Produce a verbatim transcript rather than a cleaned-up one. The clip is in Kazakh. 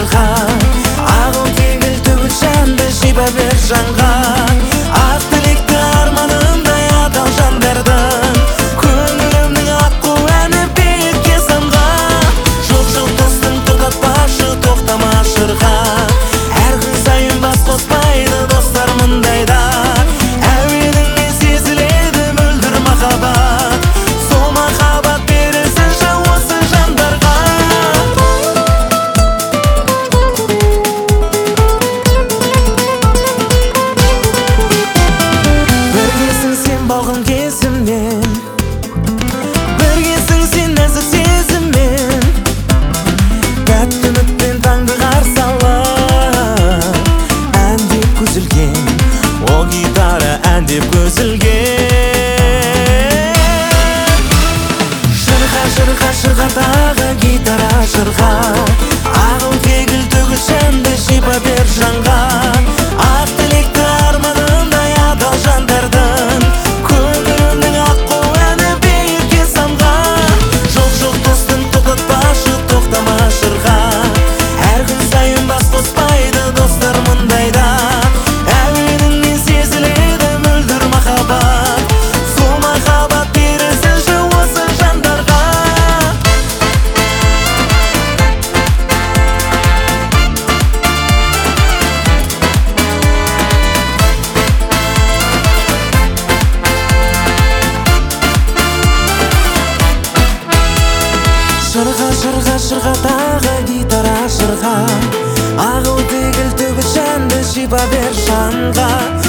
шырға, ағыл тегіл төгіл шәнді шипа бер жанға. Ақ тілекті арманындай адал жандардың, көңілімнің аққу әні биікке самға. Жоқ жоқ достым тоқтатпашы, тоқтама шырға, әр күн сайын бас қоспайды достар мұндайда. Әуеніңнен сезіледі мөлдір махаббат, сол махаббат берілсінші осы жандарға. Біргесің сен балғын кезіммен, біргесің сен нәзік сезіммен, тәтті үмітпен таңды қарсы алып, ән деп көзілген, о гитара ән деп көзілген. Шырға шырға шырғадағы гитара шырға, ағыл тегіл төгіл шәнді шипа бер жанға. Ақ тілекті арманындай адал жандардың, көңілімнің аққу әні биікке самға. Жоқ жоқ достым тоқтатпашы, тоқтама шырға, әр күн сайын бас қоспайды достар мұндайда. Әуеніңнен сезіледі мөлдір махаббат, сол махаббат берілсінші осы жандарға. Шырға шырға шырғадағы гитара шырға, ағыл тегіл төгіл шәнді шипа бер жанға.